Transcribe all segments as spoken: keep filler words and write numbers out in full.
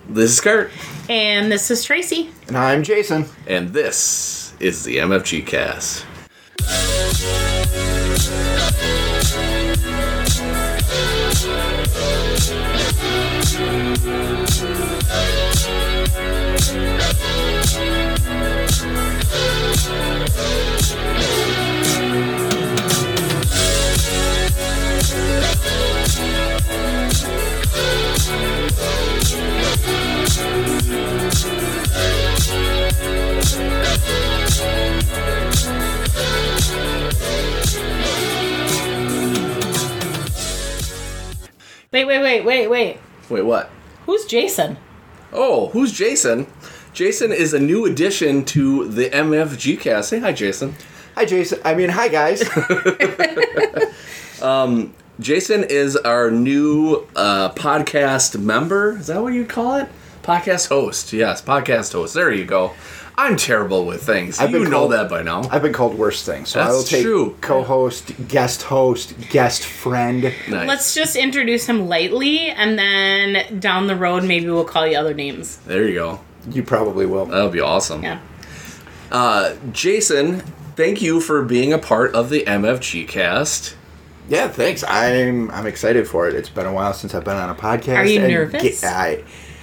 This is Kurt. And this is Tracy. And I'm Jason. And this is the M F G Cast. Wait, wait, wait, wait, wait. Wait, what? Who's Jason? Oh, who's Jason? Jason is a new addition to the M F G Cast. Say hi, Jason. Hi, Jason. I mean, hi, guys. um, Jason is our new uh, podcast member. Is that what you'd call it? Podcast host. Yes, podcast host. There you go. I'm terrible with things. I've you been know called, that by now. I've been called worse things. So That's I will take true. co-host, guest host, guest friend. Nice. Let's just introduce him lightly, and then down the road, maybe we'll call you other names. There you go. You probably will. That'll be awesome. Yeah. Uh, Jason, thank you for being a part of the M F G Cast. Yeah, thanks. I'm I'm excited for it. It's been a while since I've been on a podcast. Are you and nervous? Ga- I,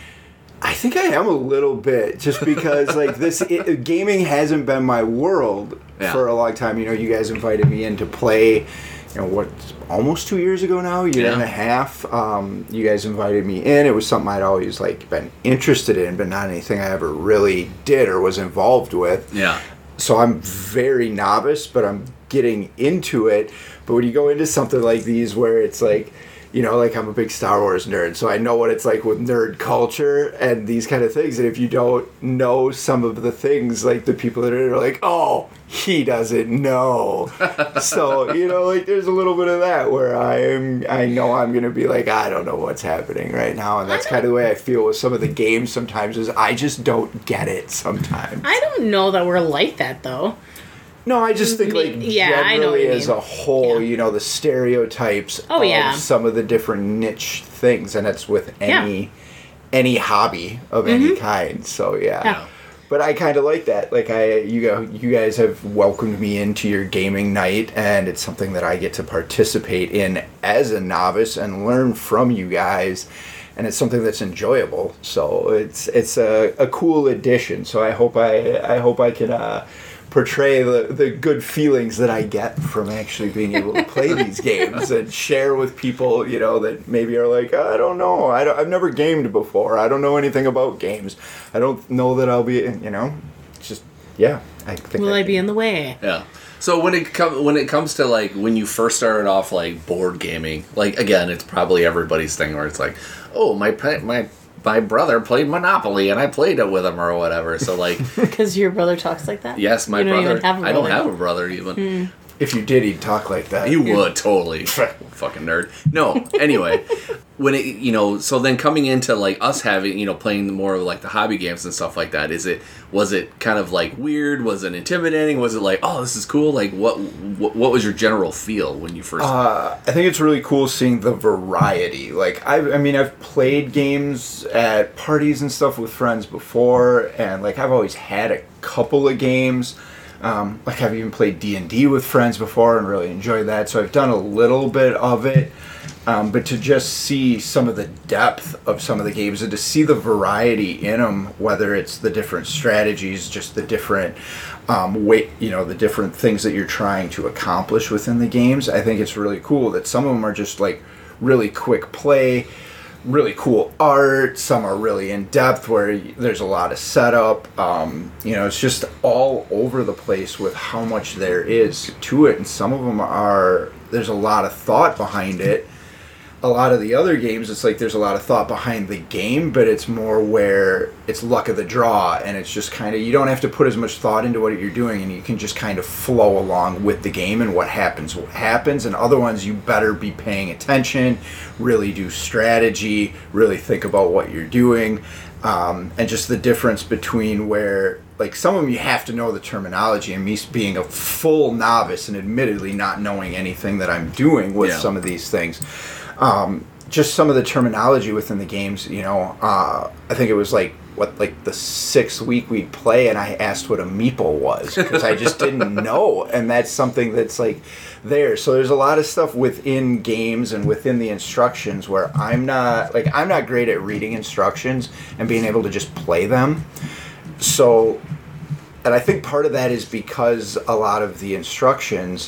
I think I am a little bit, just because like this it, gaming hasn't been my world Yeah. for a long time. You know, you guys invited me in to play. You know what? Almost two years ago now, a year Yeah. and a half. Um, you guys invited me in. It was something I'd always like been interested in, but not anything I ever really did or was involved with. Yeah. So I'm very novice, but I'm getting into it. But when you go into something like these where it's like, you know, like I'm a big Star Wars nerd, so I know what it's like with nerd culture and these kind of things. And if you don't know some of the things, like the people that are like, oh, he doesn't know. So, you know, like there's a little bit of that where I'm, I know I'm going to be like, I don't know what's happening right now. And that's kind of the way I feel with some of the games sometimes is I just don't get it sometimes. I don't know that we're like that, though. No, I just think, like, Yeah, I know what generally you as mean. a whole, Yeah. you know, the stereotypes Oh, of yeah. some of the different niche things, and it's with any Yeah. any hobby of any kind. So, yeah. Yeah. But I kind of like that. Like, I, you go, you guys have welcomed me into your gaming night, and it's something that I get to participate in as a novice and learn from you guys. And it's something that's enjoyable. So it's it's a, a cool addition. So I hope I I hope I can uh, portray the, the good feelings that I get from actually being able to play these games and share with people, you know, that maybe are like, I don't know, I don't, I've never gamed before, I don't know anything about games, I don't know that I'll be, you know, it's just, yeah. I think Will I, I be in the way? Yeah. So when it com- when it comes to like when you first started off like board gaming, like again, it's probably everybody's thing where it's like, oh, my pa- my my brother played Monopoly and I played it with him or whatever. So like, Because your brother talks like that? yes, my You don't brother. even have a I don't brother. have a brother even. if you did, he'd talk like that. You would totally, fucking nerd. No, anyway, when it you know, so then coming into like us having you know playing more of like the hobby games and stuff like that, is it was it kind of like weird? Was it intimidating? Was it like, oh, this is cool? Like what what, what was your general feel when you first? Uh, I think it's really cool seeing the variety. Like, I, I mean, I've played games at parties and stuff with friends before, and like I've always had a couple of games. Um, like I've even played D and D with friends before and really enjoyed that. So I've done a little bit of it. Um, but to just see some of the depth of some of the games and to see the variety in them, whether it's the different strategies, just the different um, way, you know, the different things that you're trying to accomplish within the games, I think it's really cool that some of them are just like really quick play, really cool art. Some are really in depth where there's a lot of setup. Um, you know, it's just all over the place with how much there is to it. And some of them are, there's a lot of thought behind it. A lot of the other games, it's like there's a lot of thought behind the game, but it's more where it's luck of the draw, and it's just kind of, you don't have to put as much thought into what you're doing, and you can just kind of flow along with the game, and what happens, what happens. And other ones, you better be paying attention, really do strategy, really think about what you're doing, um, and just the difference between where, like, some of them you have to know the terminology, and me being a full novice and admittedly not knowing anything that I'm doing with Yeah. some of these things. Um, just some of the terminology within the games, you know, uh, I think it was like, what, like the sixth week we'd play, and I asked what a meeple was, because I just didn't know, and that's something that's, like, there. So there's a lot of stuff within games and within the instructions where I'm not, like, I'm not great at reading instructions and being able to just play them. So, and I think part of that is because a lot of the instructions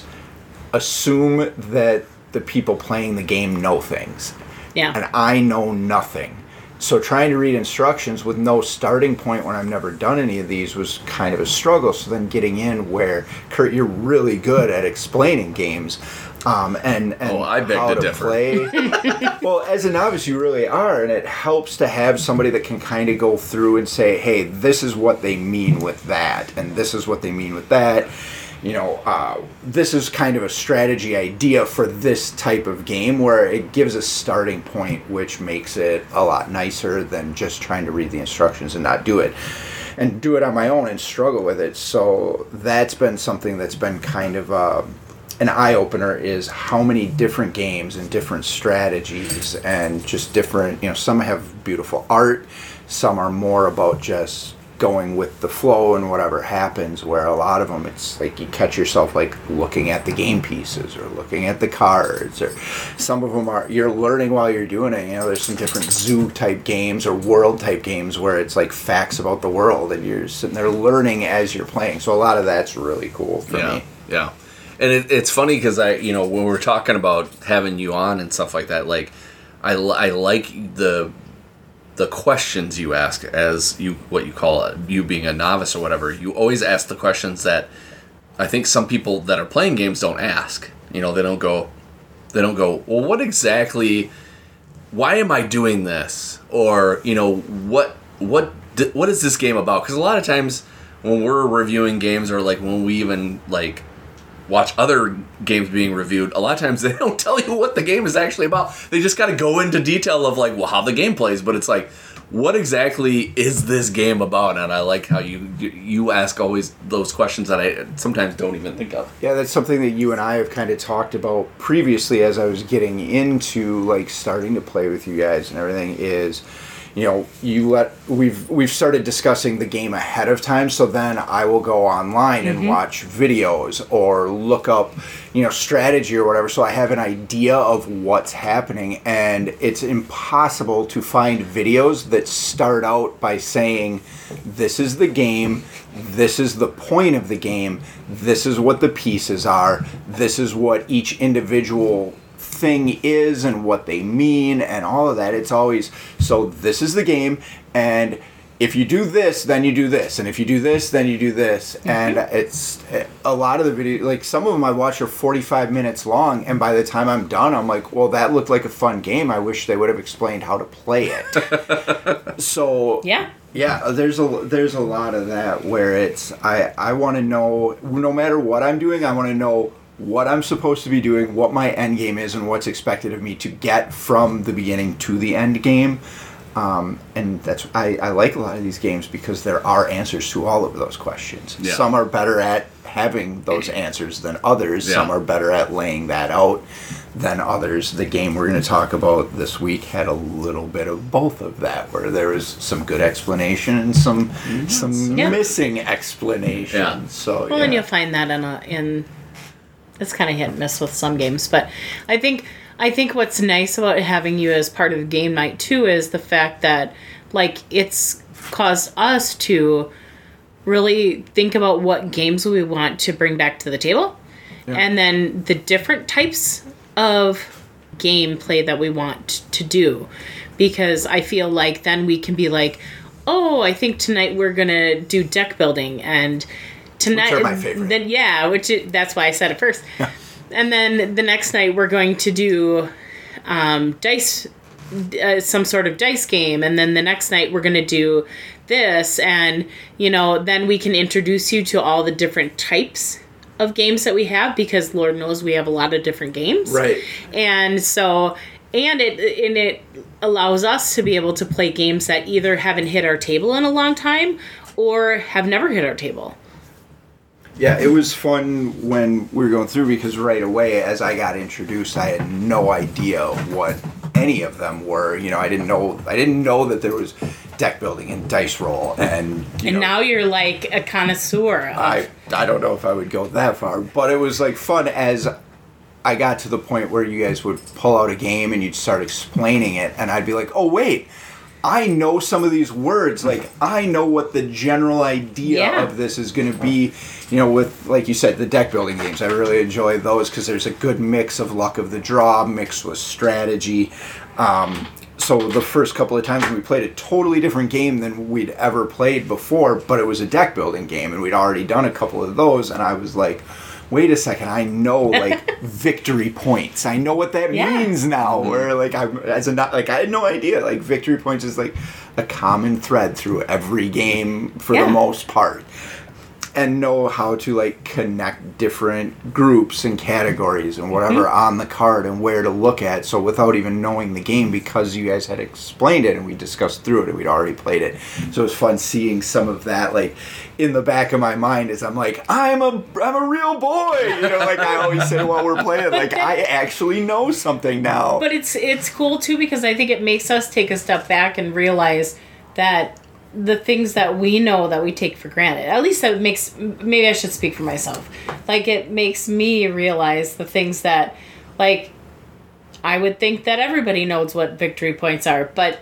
assume that the people playing the game know things. Yeah. And I know nothing. So trying to read instructions with no starting point when I've never done any of these was kind of a struggle. So then getting in where, Kurt, you're really good at explaining games um, and, and oh, I beg how to to differ. play. Well, as a novice, you really are. And it helps to have somebody that can kind of go through and say, hey, this is what they mean with that. And this is what they mean with that. You know, uh, this is kind of a strategy idea for this type of game where it gives a starting point, which makes it a lot nicer than just trying to read the instructions and not do it. And do it on my own and struggle with it. So that's been something that's been kind of uh, an eye-opener, is how many different games and different strategies and just different, you know, some have beautiful art, some are more about just going with the flow and whatever happens, where a lot of them it's like you catch yourself like looking at the game pieces or looking at the cards, or some of them are you're learning while you're doing it. You know, there's some different zoo type games or world type games where it's like facts about the world and you're sitting there learning as you're playing. So a lot of that's really cool for yeah, me. Yeah. And it, it's funny because I, you know, when we're talking about having you on and stuff like that, like I, I like the the questions you ask as you what you call it, you being a novice or whatever. You always ask the questions that I think some people that are playing games don't ask. You know, they don't go, they don't go, well, what exactly? Why am I doing this? Or you know, what what what is this game about? Because a lot of times when we're reviewing games, or like when we even like watch other games being reviewed, a lot of times they don't tell you what the game is actually about. They just got to go into detail of like, well, how the game plays, but it's like, what exactly is this game about? And I like how you you ask always those questions that I sometimes don't even think of. Yeah, that's something that you and I have kind of talked about previously as I was getting into like starting to play with you guys and everything, is you know, you let we've we've started discussing the game ahead of time, so then I will go online and mm-hmm. watch videos or look up, you know, strategy or whatever, so I have an idea of what's happening. And it's impossible to find videos that start out by saying, this is the game, this is the point of the game, this is what the pieces are, this is what each individual thing is and what they mean and all of that. It's always, so this is the game, and if you do this, then you do this, and if you do this, then you do this. Mm-hmm. And it's a lot of the video, like some of them I watch are forty-five minutes long, and by the time I'm done, I'm like, well, that looked like a fun game. I wish they would have explained how to play it. So yeah. Yeah, there's a there's a lot of that where it's I I want to know, no matter what I'm doing, I want to know what I'm supposed to be doing, what my end game is, and what's expected of me to get from the beginning to the end game. Um, and that's I, I like a lot of these games because there are answers to all of those questions. Yeah. Some are better at having those answers than others. Yeah. Some are better at laying that out than others. The game we're going to talk about this week had a little bit of both of that, where there was some good explanation and some yes. some yeah. missing explanation. Yeah. So well, yeah. and you'll find that in a in. It's kind of hit and miss with some games, but I think I think what's nice about having you as part of the game night too is the fact that like it's caused us to really think about what games we want to bring back to the table, yeah. and then the different types of gameplay that we want to do, because I feel like then we can be like, oh, I think tonight we're gonna do deck building, and tonight, which are my favorite. Then yeah, which is, that's why I said it first. Yeah. And then the next night we're going to do um, dice, uh, some sort of dice game, and then the next night we're going to do this, and you know, then we can introduce you to all the different types of games that we have, because Lord knows we have a lot of different games, right? And so, and it and it allows us to be able to play games that either haven't hit our table in a long time or have never hit our table. Yeah, it was fun when we were going through, because right away as I got introduced, I had no idea what any of them were. You know, I didn't know I didn't know that there was deck building and dice roll, and you and know, now you're like a connoisseur. Of, I I don't know if I would go that far, but it was like fun as I got to the point where you guys would pull out a game and you'd start explaining it, and I'd be like, oh wait, I know some of these words. Like, I know what the general idea Yeah. of this is going to be. You know, with, like you said, the deck building games. I really enjoy those because there's a good mix of luck of the draw mixed with strategy. Um, so the first couple of times we played a totally different game than we'd ever played before, but it was a deck building game, and we'd already done a couple of those, and I was like, wait a second, I know, like, victory points. I know what that Yeah. means now. Where, like, I'm, as a, not, like, I had no idea. Like, victory points is, like, a common thread through every game for Yeah. the most part. And know how to, like, connect different groups and categories and whatever Mm-hmm. on the card and where to look at. So without even knowing the game, because you guys had explained it and we discussed through it and we'd already played it. So it was fun seeing some of that, like, in the back of my mind as I'm like, I'm a, I'm a real boy. You know, like I always say while we're playing, like, I actually know something now. But it's it's cool too because I think it makes us take a step back and realize that the things that we know that we take for granted. At least that makes maybe I should speak for myself. Like it makes me realize the things that like I would think that everybody knows what victory points are, but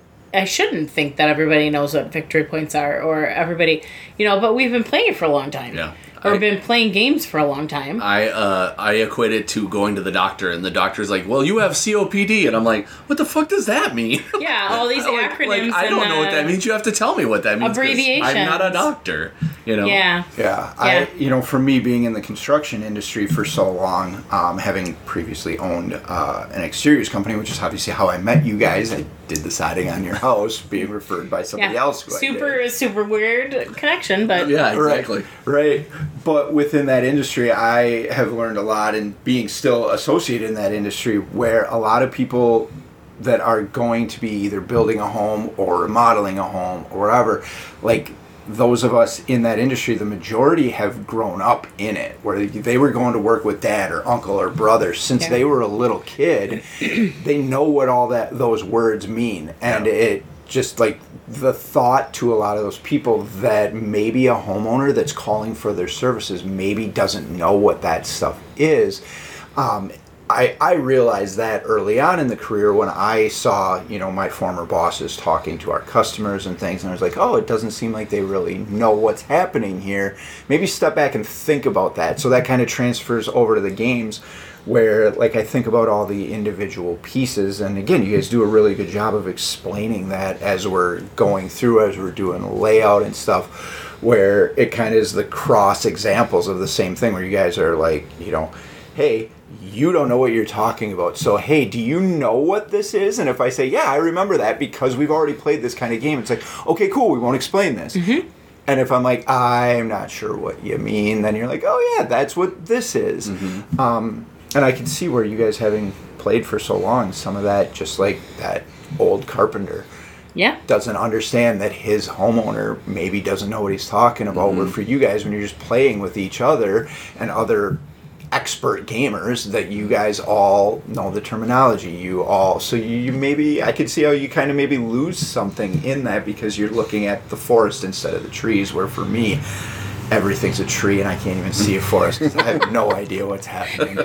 I shouldn't think that everybody knows what victory points are or everybody, you know, but we've been playing for a long time. Yeah. Or I- been playing games for a long time. I uh, I equate it to going to the doctor, and the doctor's like, "Well, you have C O P D," and I'm like, "What the fuck does that mean?" Yeah, all these like, acronyms. like, I and don't know what that the- means. You have to tell me what that means. 'cause Abbreviations. I'm not a doctor. You know. Yeah. Yeah, Yeah. I you know, for me being in the construction industry for so long, um, having previously owned uh, an exteriors company, which is obviously how I met you guys. I did the siding on your house, being referred by somebody Yeah. else. Who I Super, did. super weird connection, but Yeah. Exactly. Right, right. But within that industry, I have learned a lot, and being still associated in that industry, where a lot of people that are going to be either building a home or remodeling a home or whatever, like those of us in that industry, the majority have grown up in it, where they were going to work with dad or uncle or brother since Yeah. they were a little kid. They know what all that those words mean, and Yeah. it just like the thought to a lot of those people that maybe a homeowner that's calling for their services maybe doesn't know what that stuff is. Um, I, I realized that early on in the career when I saw, you know, my former bosses talking to our customers and things, and I was like, oh, it doesn't seem like they really know what's happening here. Maybe step back and think about that. So that kind of transfers over to the games where, like, I think about all the individual pieces, and again, you guys do a really good job of explaining that as we're going through, as we're doing the layout and stuff, where it kind of is the cross examples of the same thing, where you guys are like, you know, hey, you don't know what you're talking about. So, hey, do you know what this is? And if I say, yeah, I remember that because we've already played this kind of game, it's like, okay, cool, we won't explain this. Mm-hmm. And if I'm like, I'm not sure what you mean, then you're like, oh, yeah, that's what this is. Mm-hmm. Um, and I can see where you guys, having played for so long, some of that, just like that old carpenter yeah. doesn't understand that his homeowner maybe doesn't know what he's talking about. Mm-hmm. Where for you guys, when you're just playing with each other and other expert gamers, that you guys all know the terminology, you all, so you, you maybe, I could see how you kind of maybe lose something in that because you're looking at the forest instead of the trees, where for me, everything's a tree and I can't even see a forest because I have no idea what's happening.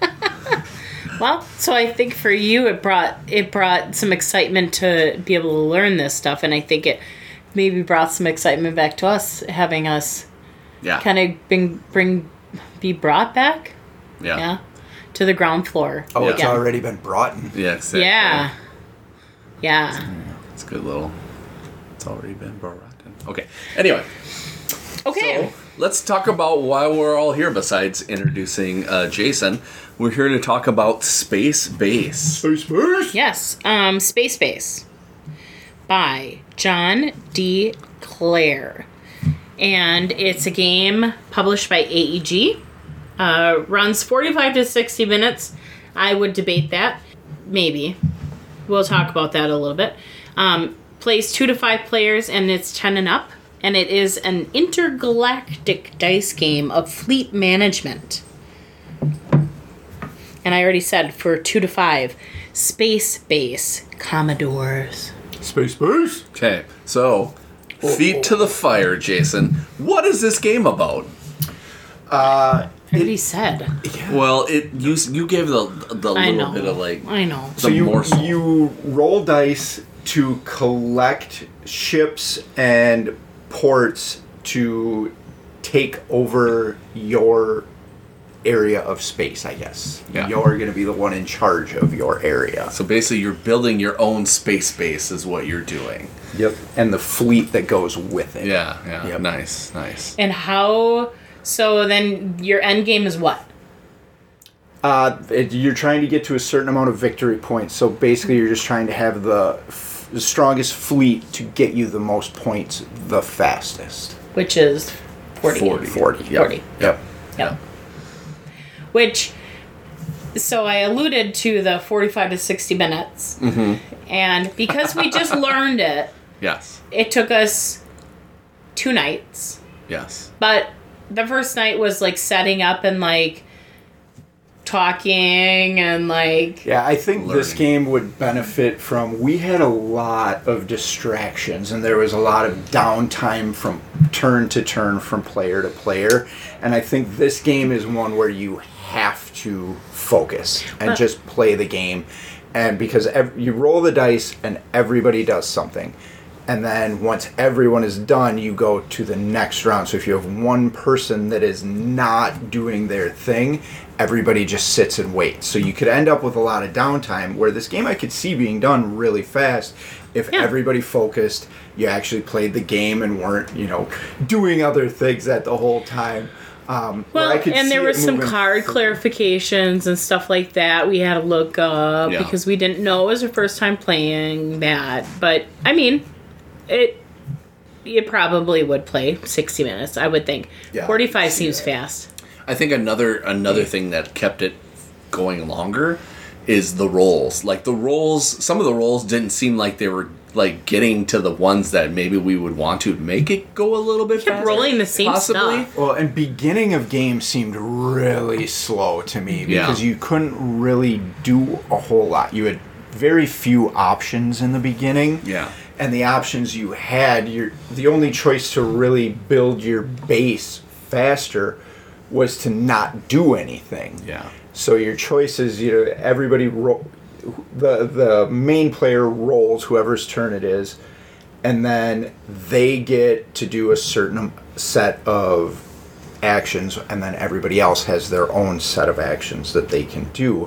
Well, so I think for you it brought it brought some excitement to be able to learn this stuff, and I think it maybe brought some excitement back to us, having us Yeah. kind of bring bring be brought back, Yeah. yeah, to the ground floor. Oh, it's again. already been brought in. Yeah. Exactly. Yeah, yeah. It's a good little. It's already been brought in. Okay. Anyway. Okay. So let's talk about why we're all here. Besides introducing uh, Jason, we're here to talk about Space Base. Space Base? Yes, um, Space Base by John D. Clare. And it's a game published by A E G. Uh, runs forty-five to sixty minutes. I would debate that. Maybe. We'll talk about that a little bit. Um, plays two to five players, and it's ten and up. And it is an intergalactic dice game of fleet management. And I already said for two to five, Space Base Commodores. Space Base. Okay, so feet to the fire, Jason. What is this game about? Uh, I already said. Well, it you you gave the the I little know. bit of like I know. so the you morsel. you roll dice to collect ships and ports to take over your area of space, I guess. Yeah. You're going to be the one in charge of your area. So basically, you're building your own space base, is what you're doing. Yep. And the fleet that goes with it. Yeah, yeah, Yep. nice, nice. And how? So then your end game is what? Uh, it, you're trying to get to a certain amount of victory points. So basically, you're just trying to have the, f- the strongest fleet to get you the most points the fastest. Which is forty. Forty. forty. Yep. forty. Yep. Yep. Which, so I alluded to the forty-five to sixty minutes. Mm-hmm. And because we just learned it, Yes, it took us two nights. yes. But the first night was like setting up and like talking and like. Yeah, I think this Learning. game would benefit from. We had a lot of distractions, and there was a lot of downtime from turn to turn, from player to player. And I think this game is one where you have to focus and Uh. just play the game. And because ev- you roll the dice and everybody does something. And then once everyone is done, you go to the next round. So if you have one person that is not doing their thing, everybody just sits and waits. So you could end up with a lot of downtime, where this game I could see being done really fast if Yeah. everybody focused, you actually played the game and weren't, you know, doing other things at the whole time. Um, where Well, I could and see there it was some moving card through. clarifications and stuff like that we had to look up Yeah. because we didn't know it was our first time playing that. But I mean, it it probably would play sixty minutes, I would think. Yeah, I forty-five could see seems that. fast. I think another another thing that kept it going longer is the rolls. Like the rolls, some of the rolls didn't seem like they were like getting to the ones that maybe we would want to make it go a little bit Kept faster. rolling the same possibly. stuff. Well, and beginning of game seemed really slow to me Yeah. because you couldn't really do a whole lot. You had very few options in the beginning. Yeah. And the options you had, your the only choice to really build your base faster was to not do anything. Yeah. So your choices, you know, everybody ro- the the main player rolls whoever's turn it is, and then they get to do a certain set of actions, and then everybody else has their own set of actions that they can do.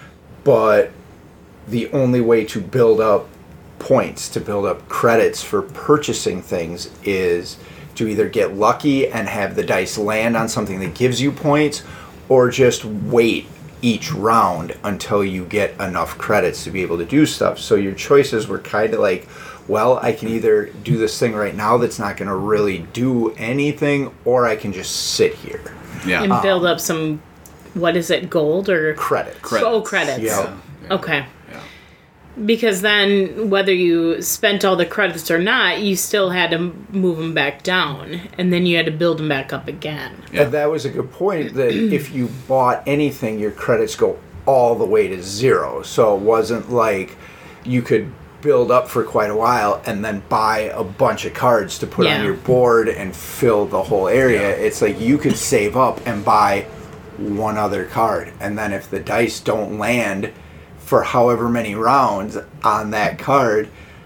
But the only way to build up points, to build up credits for purchasing things, is to either get lucky and have the dice land on something that gives you points, or just wait each round until you get enough credits to be able to do stuff. So your choices were kind of like, well, I can either do this thing right now that's not going to really do anything, or I can just sit here. Yeah. And build up some, what is it, gold or? Credits. Credits. Oh, credits. Yeah. Yeah. Okay. Yeah. Because then, whether you spent all the credits or not, you still had to m- move them back down, and then you had to build them back up again. Yeah. And that was a good point, that if you bought anything, your credits go all the way to zero. So it wasn't like you could build up for quite a while and then buy a bunch of cards to put Yeah. on your board and fill the whole area. Yeah. It's like you could save up and buy one other card. And then if the dice don't land for however many rounds on that card,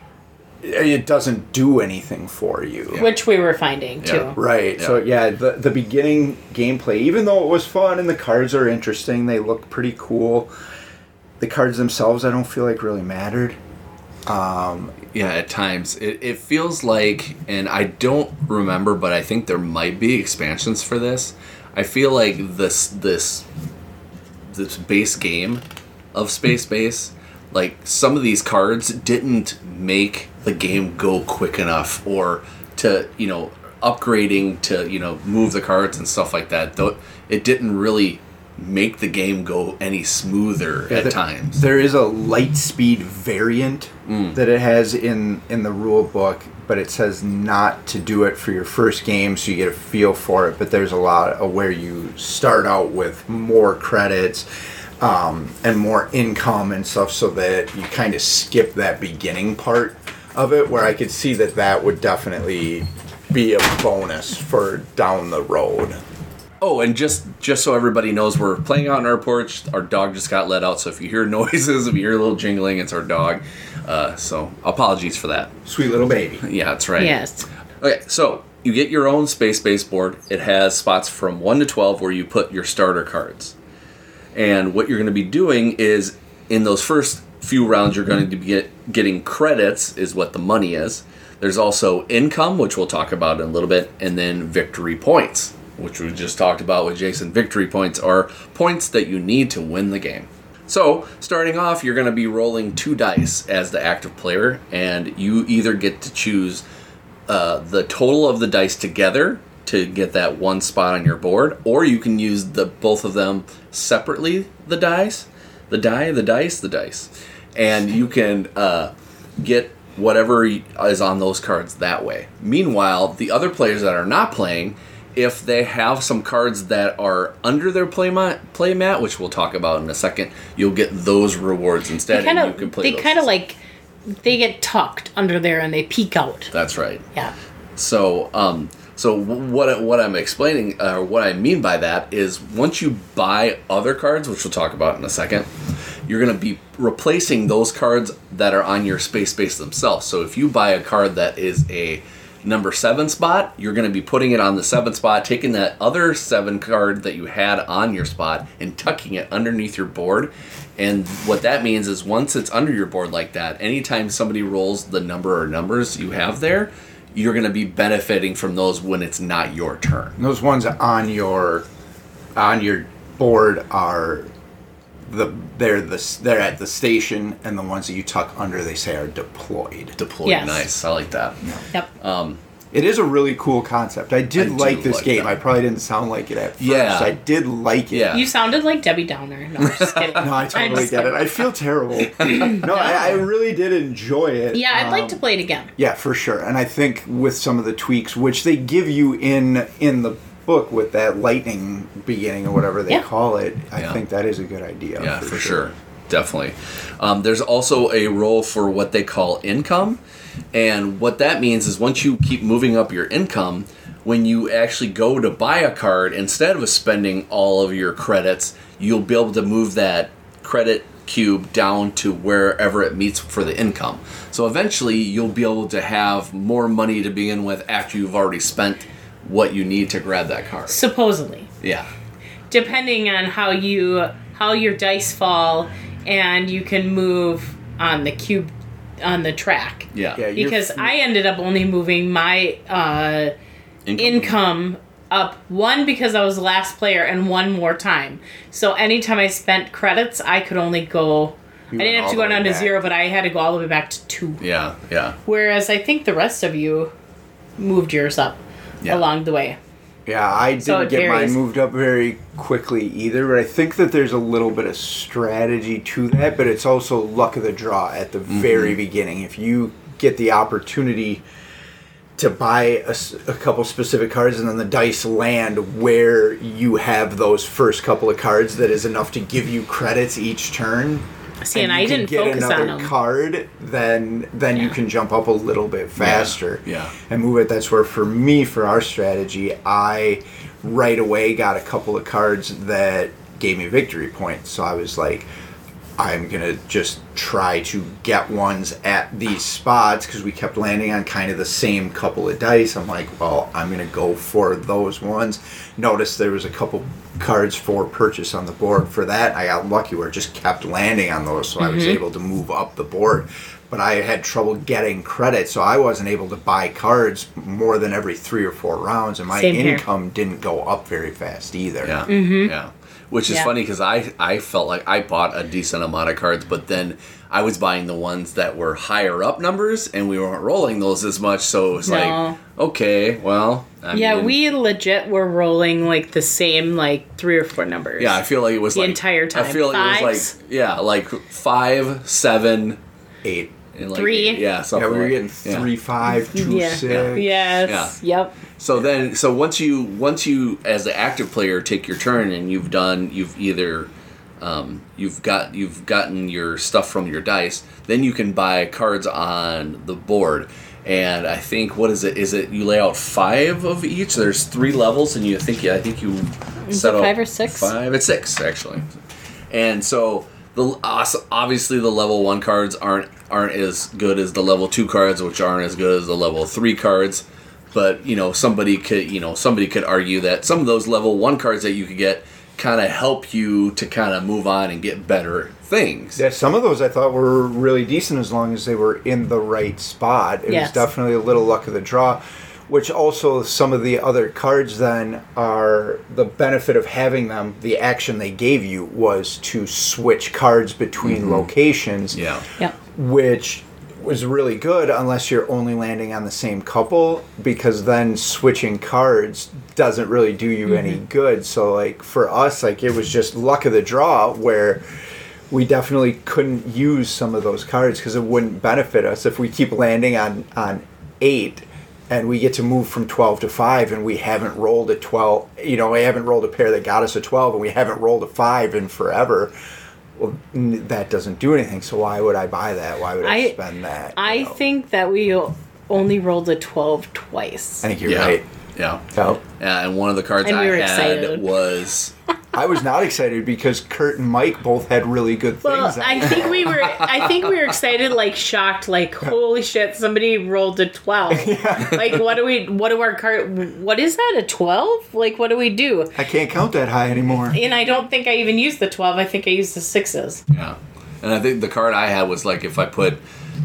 it doesn't do anything for you. Yeah. Which we were finding, too. Yeah. Right. Yeah. So yeah, the the beginning gameplay, even though it was fun and the cards are interesting, they look pretty cool. The cards themselves, I don't feel like really mattered. Um, Yeah, at times it, it feels like, and I don't remember, but I think there might be expansions for this. I feel like this this this base game of Space Base, like some of these cards didn't make the game go quick enough, or to you know upgrading to you know move the cards and stuff like that. Though it didn't really make the game go any smoother Yeah, at the- times. there is a light speed variant that it has in in the rule book, but it says not to do it for your first game, so you get a feel for it. But there's a lot of where you start out with more credits. um, and more income and stuff, so that you kind of skip that beginning part of it, where I could see that that would definitely be a bonus for down the road. Oh, and just just so everybody knows, we're playing out on our porch. Our dog just got let out, so if you hear noises, if you hear a little jingling, it's our dog. Uh, so apologies for that. Sweet little baby. Yeah, that's right. Yes. Okay, so you get your own space-based board. It has spots from one to twelve where you put your starter cards. And what you're going to be doing is, in those first few rounds, you're going to be get, getting credits, is what the money is. There's also income, which we'll talk about in a little bit, and then victory points, which we just talked about with Jason. Victory points are points that you need to win the game. So, starting off, you're going to be rolling two dice as the active player, and you either get to choose uh, the total of the dice together to get that one spot on your board, or you can use the both of them separately, the dice, the die, the dice, the dice, and you can uh, get whatever is on those cards that way. Meanwhile, the other players that are not playing, if they have some cards that are under their play mat, play mat, which we'll talk about in a second, you'll get those rewards instead, They kind and you of can play they those. kind of like they get tucked under there and they peek out. That's right. Yeah. So, um, so what what I'm explaining, uh, what I mean by that is, once you buy other cards, which we'll talk about in a second, you're going to be replacing those cards that are on your space base themselves. So if you buy a card that is a number seven spot, you're going to be putting it on the seven spot, taking that other seven card that you had on your spot and tucking it underneath your board. And what that means is, once it's under your board like that, anytime somebody rolls the number or numbers you have there, you're going to be benefiting from those when it's not your turn. Those ones on your on your board are the they're the they're at the station, and the ones that you tuck under, they say, are deployed. Deployed, Yes. nice. I like that. Yep. Um, It is a really cool concept. I did I do like this like game. that. I probably didn't sound like it at first. Yeah. I did like it. Yeah. You sounded like Debbie Downer. No, I'm just kidding. No, I I'm totally just get it. kidding. I feel terrible. No, I, I really did enjoy it. Yeah, I'd like Um, to play it again. Yeah, for sure. And I think with some of the tweaks, which they give you in in the book with that lightning beginning or whatever they Yeah. call it, I Yeah. think that is a good idea. yeah, for, sure. Definitely. Um, there's also a role for what they call income. And what that means is, once you keep moving up your income, when you actually go to buy a card, instead of spending all of your credits, you'll be able to move that credit cube down to wherever it meets for the income. So eventually you'll be able to have more money to begin with after you've already spent what you need to grab that card. Supposedly, Yeah. depending on how you how your dice fall, and you can move on the cube on the track. Yeah. Yeah, you're Because f- I ended up only moving my uh, income up one because I was the last player, and one more time. So anytime I spent credits, I could only go. You I didn't went have all to the go way down to back. zero, but I had to go all the way back to two. Yeah. Yeah. Whereas I think the rest of you moved yours up Yeah. along the way. Yeah, I didn't So it get mine varies. moved up very quickly either, but I think that there's a little bit of strategy to that, but it's also luck of the draw at the Mm-hmm. very beginning. If you get the opportunity to buy a, s- a couple specific cards and then the dice land where you have those first couple of cards, that is enough to give you credits each turn. See, and, you I can didn't get focus on another them. card, then then you Yeah. can jump up a little bit faster Yeah. and move it. That's where, for me, for our strategy, I right away got a couple of cards that gave me victory points. So I was like, I'm gonna just try to get ones at these spots, because we kept landing on kind of the same couple of dice. I'm like, well, I'm gonna go for those ones. Notice there was a couple cards for purchase on the board for that. I got lucky where it just kept landing on those, so I was able to move up the board. But I had trouble getting credit, so I wasn't able to buy cards more than every three or four rounds, and my Same here. income didn't go up very fast either. Yeah. Yeah. Which is Yeah. funny, because I, I felt like I bought a decent amount of cards, but then I was buying the ones that were higher up numbers, and we weren't rolling those as much, so it was No. like, okay, well. I Yeah, mean, we legit were rolling like the same like three or four numbers. Yeah, I feel like it was The like. entire time. I feel like it was Fives? like, yeah, like five, seven, Eight. and like Three. eight. Yeah, Yeah, something we were like- getting yeah. three, five, two, Yeah. six. Yes. Yep. So then, so once you once you as the active player take your turn, and you've done you've either um, you've got you've gotten your stuff from your dice. Then you can buy cards on the board. And I think what is it? Is it you lay out five of each? There's three levels, and you think yeah, I think you Is set it up five or six? Five. It's six actually. And so the obviously the level one cards aren't aren't as good as the level two cards, which aren't as good as the level three cards. But you know somebody could you know somebody could argue that some of those level one cards that you could get kind of help you to kind of move on and get better things. Yeah, some of those I thought were really decent as long as they were in the right spot. It Yes. was definitely a little luck of the draw, which also some of the other cards then are the benefit of having them. The action they gave you was to switch cards between Mm-hmm. locations, Yeah. Yeah. which was really good unless you're only landing on the same couple, because then switching cards doesn't really do you any good. So like for us, like it was just luck of the draw where we definitely couldn't use some of those cards because it wouldn't benefit us if we keep landing on on eight and we get to move from twelve to five and we haven't rolled a twelve, you know, we haven't rolled a pair that got us a twelve and we haven't rolled a five in forever. Well, n- that doesn't do anything. So why would I buy that? Why would I, I- spend that? you I know? think that we only rolled a twelve twice. I think you're Yeah. right. Yeah. Yeah. Yeah, and one of the cards And I we were had excited. was I was not excited because Kurt and Mike both had really good Well, things. I think we were. I think we were excited, like shocked, like holy shit! Somebody rolled a twelve. Like, what do we? What do our card? What is that? A twelve? Like, what do we do? I can't count that high anymore. And I don't think I even used the twelve. I think I used the sixes. yeah. And I think the card I had was like if I put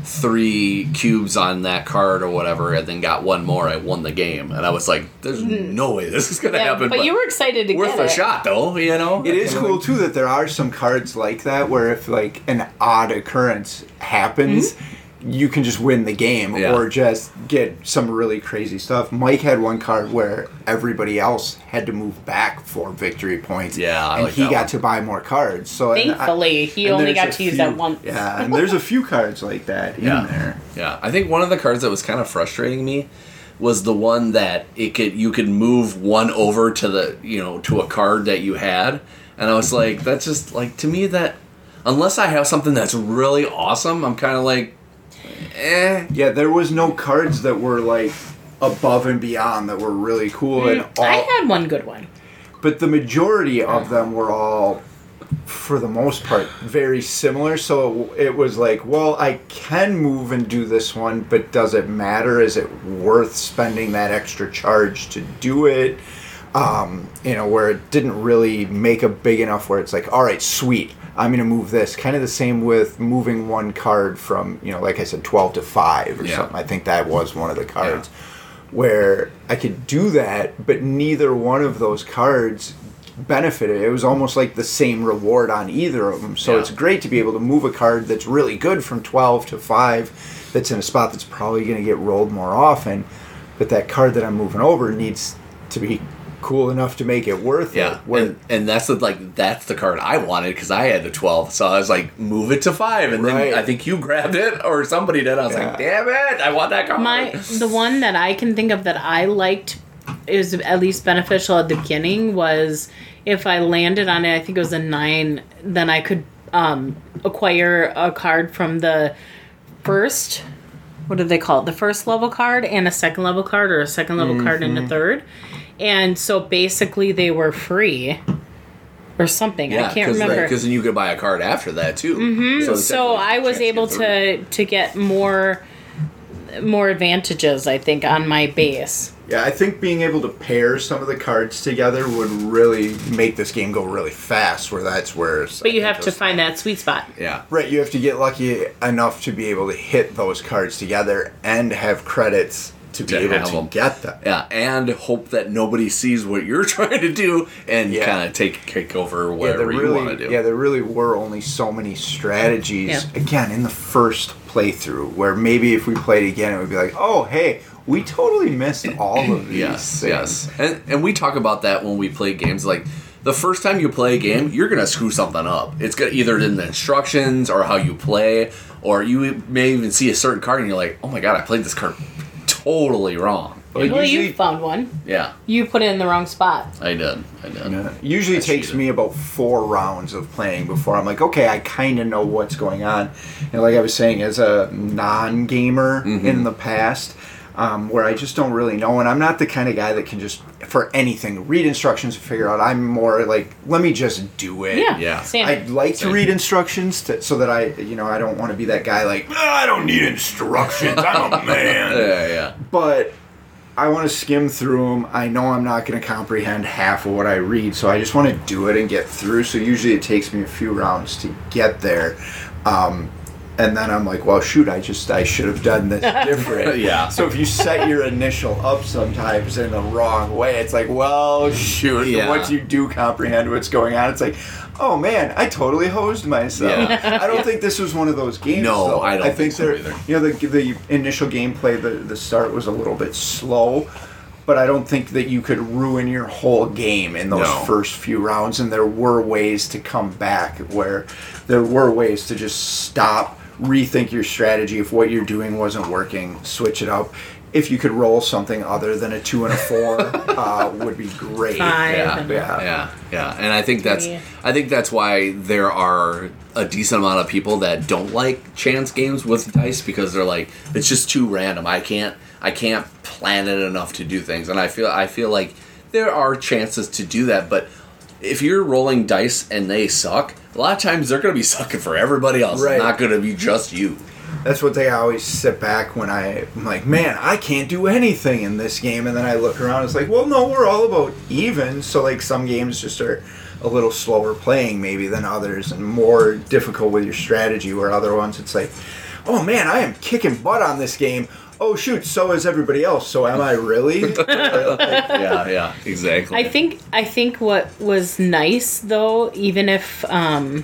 three cubes on that card or whatever and then got one more, I won the game. And I was like, there's no way this is going to Yeah, happen. but you were excited to worth get a it. shot though, you know? It is cool too that there are some cards like that where if like an odd occurrence happens, you can just win the game Yeah. or just get some really crazy stuff. Mike had one card where everybody else had to move back for victory points. Yeah, I and like he that got one. to buy more cards. So and I- Thankfully, he and only there's got a to use few- that once. Yeah, and there's a few cards like that in Yeah. there. Yeah, I think one of the cards that was kind of frustrating me was the one that it could you could move one over to the you know to a card that you had, and I was like, that's just like to me that unless I have something that's really awesome, I'm kind of like, eh. Yeah, there was no cards that were like above and beyond that were really cool and all. I had one good one. But the majority of them were all, for the most part, very similar. So it was like, well, I can move and do this one, but does it matter? Is it worth spending that extra charge to do it? Um, you know, where it didn't really make a big enough where it's like, all right, sweet, I'm going to move this. Kind of the same with moving one card from, you know, like I said, twelve to five or Yeah. something. I think that was one of the cards. Where I could do that, but neither one of those cards benefited. It was almost like the same reward on either of them. So Yeah. it's great to be able to move a card that's really good from twelve to five, that's in a spot that's probably going to get rolled more often, but that card that I'm moving over needs to be cool enough to make it worth Yeah, it. Where, and, and that's the like that's the card I wanted because I had the twelve, so I was like, move it to five, and Right. then I think you grabbed it or somebody did. I was like, Yeah. damn it, I want that card. My the one that I can think of that I liked is at least beneficial at the beginning was if I landed on it, I think it was a nine, then I could um, acquire a card from the first. What do they call it? The first level card and a second level card, or a second level card and a third. And so basically, they were free, or something. yeah, I can't remember. because then you could buy a card after that too. Mm-hmm. So, So I was able to to get more more advantages, I think, on my base. yeah, I think being able to pair some of the cards together would really make this game go really fast, where that's where... it's- But you I have think to those- find that sweet spot. Yeah, Right, you have to get lucky enough to be able to hit those cards together and have credits to be To able have to them. get them. yeah, and hope that nobody sees what you're trying to do and Yeah. kind of take kick over Yeah, whatever there you want really, to do. yeah, there really were only so many strategies, Yeah. again, in the first playthrough, where maybe if we played again, it would be like, oh, hey, we totally missed all of these Yes, things. yes, and and we talk about that when we play games. Like the first time you play a game, you're gonna screw something up. It's gonna either in the instructions or how you play, or you may even see a certain card and you're like, "Oh my god, I played this card totally wrong." But Well, usually, you found one. Yeah, You put it in the wrong spot. I did. I did. Yeah. Usually it I takes cheated. me about four rounds of playing before I'm like, okay, I kind of know what's going on. And like I was saying, as a non-gamer Mm-hmm. in the past, um, where I just don't really know, and I'm not the kind of guy that can just, for anything, read instructions and figure out. I'm more like, let me just do it. Yeah. Yeah. Same. I'd like Same. to read instructions to, so that I, you know, I don't want to be that guy like, "Ah, I don't need instructions. I'm a man. Yeah, yeah. But I want to skim through them. I know I'm not going to comprehend half of what I read, so I just want to do it and get through. So usually it takes me a few rounds to get there. Um, and then I'm like, well, shoot, I just, I should have done this different. Yeah. So if you set your initial up sometimes in the wrong way, it's like, well, shoot, Yeah. once you do comprehend what's going on, it's like, oh man, I totally hosed myself. Yeah. I don't think this was one of those games. No, though. I don't I think think so there, either. you know, the the initial gameplay, the the start was a little bit slow, but I don't think that you could ruin your whole game in those No. first few rounds. And there were ways to come back, where there were ways to just stop, rethink your strategy. If what you're doing wasn't working, switch it up. If you could roll something other than a two and a four, uh, would be great. Five. Yeah, and- Yeah. yeah, yeah, and I think that's Three. I think that's why there are a decent amount of people that don't like chance games with dice, because they're like, it's just too random. I can't I can't plan it enough to do things, and I feel I feel like there are chances to do that, but if you're rolling dice and they suck, a lot of times they're going to be sucking for everybody else. Right. It's not going to be just you. That's what they always sit back when I, I'm like, man, I can't do anything in this game. And then I look around, it's like, well, no, we're all about even. So, like, some games just are a little slower playing maybe than others and more difficult with your strategy, where other ones it's like, oh man, I am kicking butt on this game. Oh shoot, so is everybody else. So am I really? Yeah, yeah, exactly. I think I think what was nice though, even if um,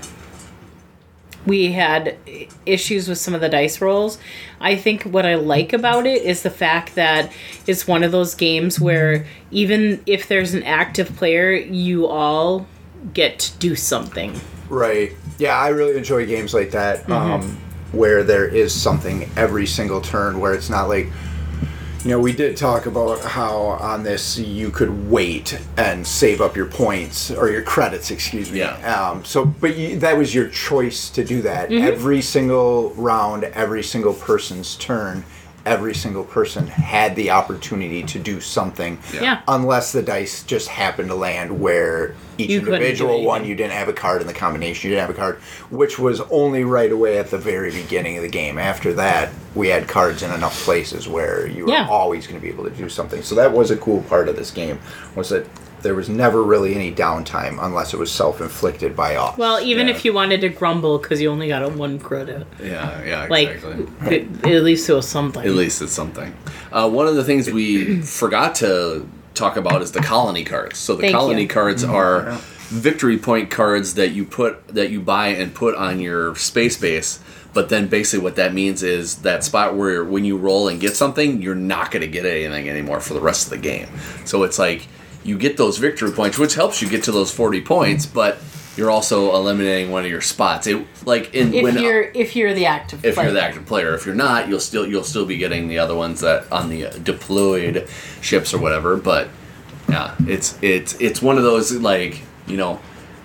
we had issues with some of the dice rolls, I think what I like about it is the fact that it's one of those games where even if there's an active player, you all get to do something. Right. Yeah, I really enjoy games like that, um, where there is something every single turn, where it's not like, you know, we did talk about how on this you could wait and save up your points, or your credits, excuse me. Yeah. Um, so, but you, that was your choice to do that. Every single round, every single person's turn, every single person had the opportunity to do something. Yeah. Yeah. Unless the dice just happened to land where each You couldn't do individual one, anything. you didn't have a card in the combination, you didn't have a card, which was only right away at the very beginning of the game. After that, we had cards in enough places where you were Yeah. always going to be able to do something. So that was a cool part of this game, was that there was never really any downtime unless it was self-inflicted by us. Well, even Yeah. if you wanted to grumble because you only got a one credit, yeah, yeah, like exactly. it, at least it was something. At least it's something. Uh, one of the things we forgot to talk about is the colony cards. So the Thank colony you. cards are Yeah. victory point cards that you put that you buy and put on your space base. But then basically what that means is that spot where when you roll and get something, you're not going to get anything anymore for the rest of the game. So it's like you get those victory points, which helps you get to those forty points, but you're also eliminating one of your spots. It like in If when you're if you're the active if player. you're the active player. If you're not, you'll still you'll still be getting the other ones that on the deployed ships or whatever. But yeah, it's it's it's one of those, like, you know,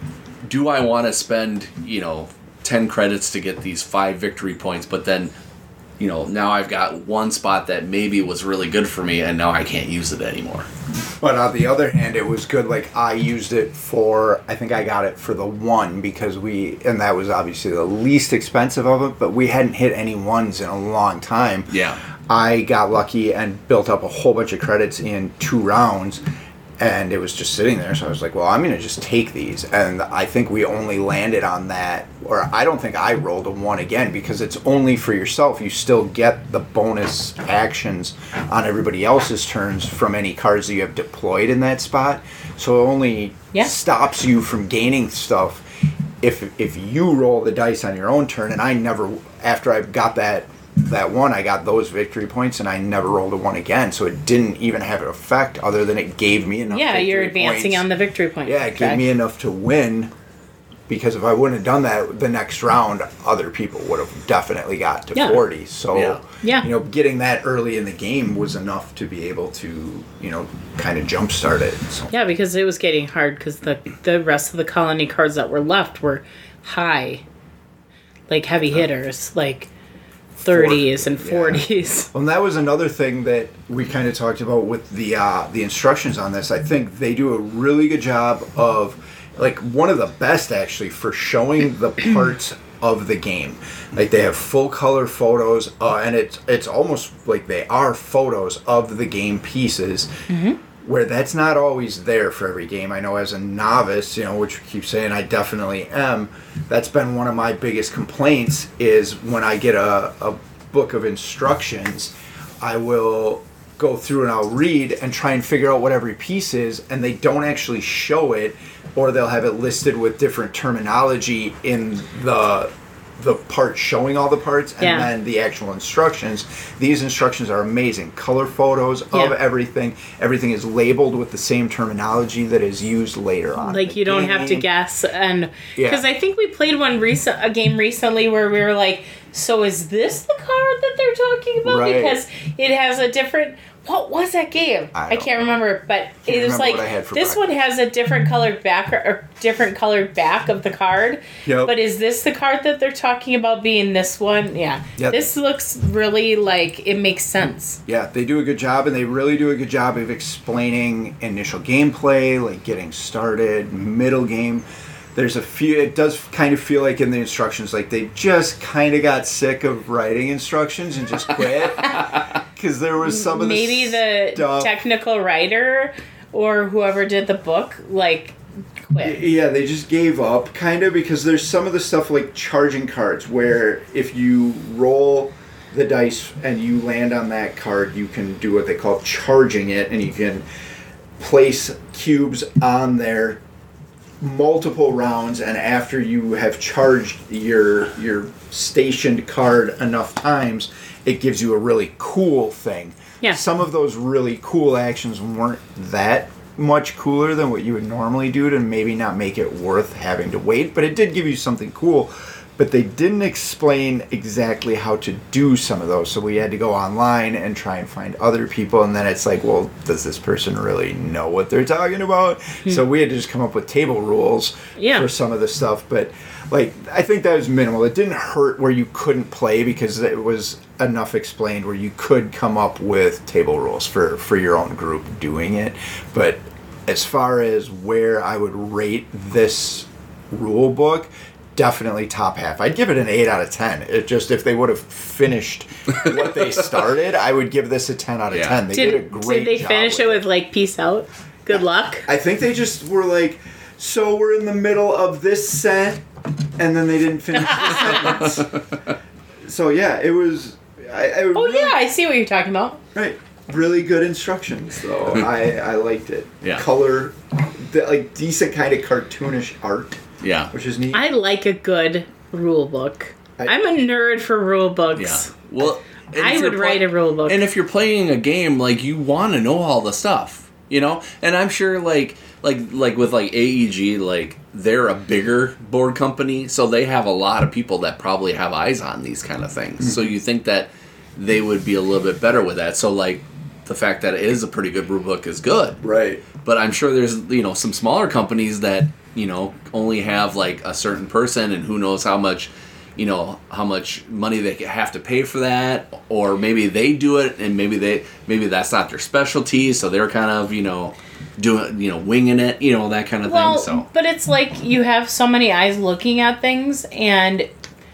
do I want to spend, you know, ten credits to get these five victory points, but then, you know, now I've got one spot that maybe was really good for me and now I can't use it anymore. But on the other hand, it was good. Like, I used it for, I think I got it for the one, because we, and that was obviously the least expensive of it, but we hadn't hit any ones in a long time. Yeah. I got lucky and built up a whole bunch of credits in two rounds, and it was just sitting there. So I was like, well, I'm going to just take these. And I think we only landed on that, or I don't think I rolled a one again, because it's only for yourself. You still get the bonus actions on everybody else's turns from any cards that you have deployed in that spot. So it only Yeah. stops you from gaining stuff if if you roll the dice on your own turn. And I never, after I got that that one, I got those victory points, and I never rolled a one again. So it didn't even have an effect, other than it gave me enough. yeah, you're victory advancing points. on the victory point. Yeah, it gave track. me enough to win, because if I wouldn't have done that the next round, other people would have definitely got to Yeah. forty. So, Yeah. Yeah. you know, getting that early in the game was enough to be able to, you know, kind of jumpstart it. So. Yeah, because it was getting hard because the the rest of the colony cards that were left were high, like heavy hitters, like thirties and Yeah. forties. Well, and that was another thing that we kind of talked about with the uh, the instructions on this. I think they do a really good job of, like, one of the best actually for showing the parts of the game. Like, they have full color photos, uh, and it's it's almost like they are photos of the game pieces. Mm-hmm. Where that's not always there for every game. I know as a novice, you know, which we keep saying I definitely am, that's been one of my biggest complaints is when I get a, a book of instructions, I will go through and I'll read and try and figure out what every piece is, and they don't actually show it, or they'll have it listed with different terminology in the the part showing all the parts, and Yeah. then the actual instructions. These instructions are amazing. Color photos of Yeah. everything. Everything is labeled with the same terminology that is used later on. in Like the you don't have to game. guess, and Yeah. because I think we played one recent a game recently where we were like, so is this the card that they're talking about? Right. Because it has a different. What was that game? I I, don't can't know. remember, but Can't it was remember like what I had for this one has a different colored back or, or different colored back of the card. Yep. But is this the card that they're talking about being this one? Yeah. Yep. This looks really like it makes sense. Yeah, they do a good job, and they really do a good job of explaining initial gameplay, like getting started, middle game. There's a few, it does kind of feel like in the instructions, like they just kind of got sick of writing instructions and just quit. Because there was some of the Maybe the stuff. technical writer or whoever did the book like quit. Yeah, they just gave up, kind of, because there's some of the stuff like charging cards, where if you roll the dice and you land on that card, you can do what they call charging it, and you can place cubes on there multiple rounds, and after you have charged your your stationed card enough times, it gives you a really cool thing. Yeah. Some of those really cool actions weren't that much cooler than what you would normally do to maybe not make it worth having to wait, but it did give you something cool. But they didn't explain exactly how to do some of those, so we had to go online and try and find other people, and then it's like, well, does this person really know what they're talking about? So we had to just come up with table rules Yeah. for some of the stuff, but like, I think that was minimal. It didn't hurt where you couldn't play, because it was enough explained where you could come up with table rules for, for your own group doing it. But as far as where I would rate this rule book, definitely top half. I'd give it an eight out of ten. It just, if they would have finished what they started, I would give this a ten out of Yeah. ten. They did, Did, a great did they job finish with it with like peace out? Good luck. I think they just were like, so we're in the middle of this set, and then they didn't finish the sentence. So yeah, it was. I, I Oh really, yeah, I see what you're talking about. right. Really good instructions, though. I I liked it. Yeah. Color, the, like decent kind of cartoonish art, Yeah. which is neat. I like a good rule book. I- I'm a nerd for rule Yeah. books. Well, and I if would you're write a rule book. And if you're playing a game, like, you want to know all the stuff, you know? And I'm sure, like, like, like with like A E G, like, they're a bigger board company, so they have a lot of people that probably have eyes on these kind of things. Mm-hmm. So you think that they would be a little bit better with that. So, like, the fact that it is a pretty good rule book is good. right. But I'm sure there's, you know, some smaller companies that, you know, only have like a certain person, and who knows how much, you know, how much money they have to pay for that, or maybe they do it and maybe they maybe that's not their specialty, so they're kind of, you know, doing, you know, winging it, you know, that kind of well, thing. So but it's like you have so many eyes looking at things, and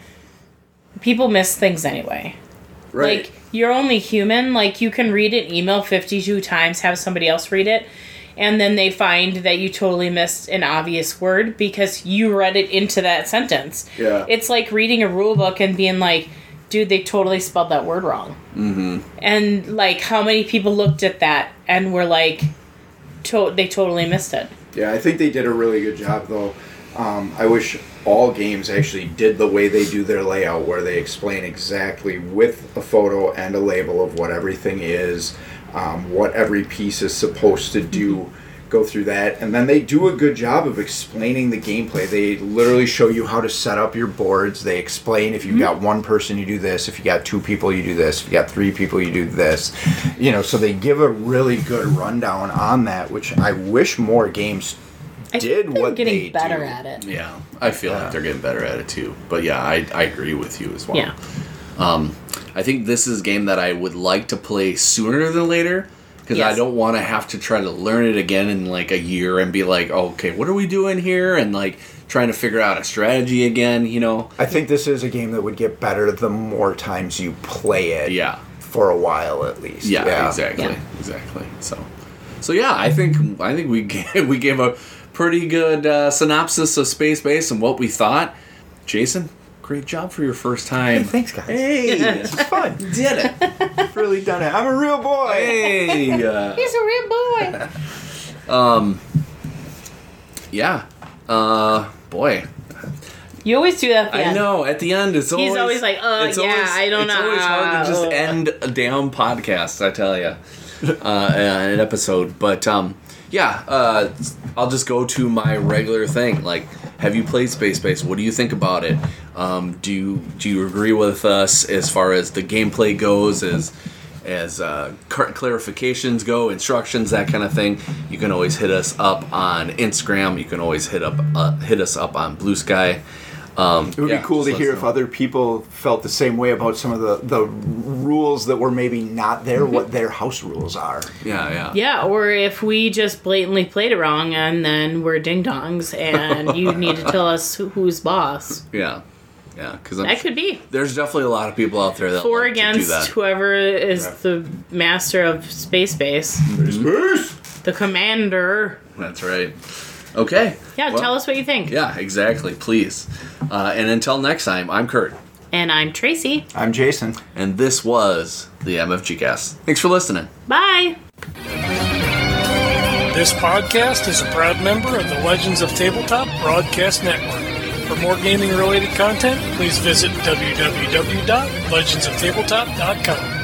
people miss things anyway. Right. Like, you're only human. Like, you can read an email fifty-two times, have somebody else read it, and then they find that you totally missed an obvious word because you read it into that sentence. Yeah. It's like reading a rule book and being like, dude, they totally spelled that word wrong. Mm-hmm. And, like, how many people looked at that and were like, to- they totally missed it. Yeah, I think they did a really good job, though. Um, I wish all games actually did the way they do their layout, where they explain exactly with a photo and a label of what everything is, um, what every piece is supposed to do. go through that, and then they do a good job of explaining the gameplay. They literally show you how to set up your boards. They explain if you've mm-hmm. got one person, you do this. If you got two people, you do this. If you got three people, you do this. You know, so they give a really good rundown on that, which I wish more games I did think they're what getting they better do. at it. Yeah, I feel yeah. like they're getting better at it too. But yeah, I, I agree with you as well. Yeah. Um, I think this is a game that I would like to play sooner than later. Because yes. I don't want to have to try to learn it again in like a year and be like, oh, okay, what are we doing here? And like trying to figure out a strategy again, you know? I think this is a game that would get better the more times you play it. Yeah. For a while at least. Yeah, yeah. exactly. Yeah. Exactly. So so yeah, I think I think we gave, we gave a pretty good uh, synopsis of Space Base and what we thought. Jason, great job for your first time. Hey, thanks, guys. Hey, this is fun. You did it. Really done it. I'm a real boy. Hey. Uh, He's a real boy. um. Yeah. Uh. Boy. You always do that at the I end. know. At the end, it's always... He's always like, uh, it's yeah, always, I don't it's know. It's always hard to just Uh, end a damn podcast, I tell you. Uh, an episode. But, um, yeah, uh, I'll just go to my regular thing. Like, have you played Space Base? What do you think about it? Um, do you do you agree with us as far as the gameplay goes, as as uh, clarifications go, instructions, that kind of thing? You can always hit us up on Instagram. You can always hit up uh, hit us up on Blue Sky. Um, it would yeah, be cool to hear if know. other people felt the same way about some of the, the rules that were maybe not there, Mm-hmm. what their house rules are. Yeah, yeah. Yeah, or if we just blatantly played it wrong and then we're ding-dongs and you need to tell us who, who's boss. Yeah. Yeah, because that could be. There's definitely a lot of people out there that For like against to do that. whoever is Yeah. the master of Space Base. Space Base! The commander. That's right. Okay. Yeah, Well, tell us what you think. Yeah, exactly. Please. Uh, and until next time, I'm Kurt. And I'm Tracy. I'm Jason. And this was the M F G Cast. Thanks for listening. Bye. This podcast is a proud member of the Legends of Tabletop Broadcast Network. For more gaming-related content, please visit w w w dot legends of tabletop dot com.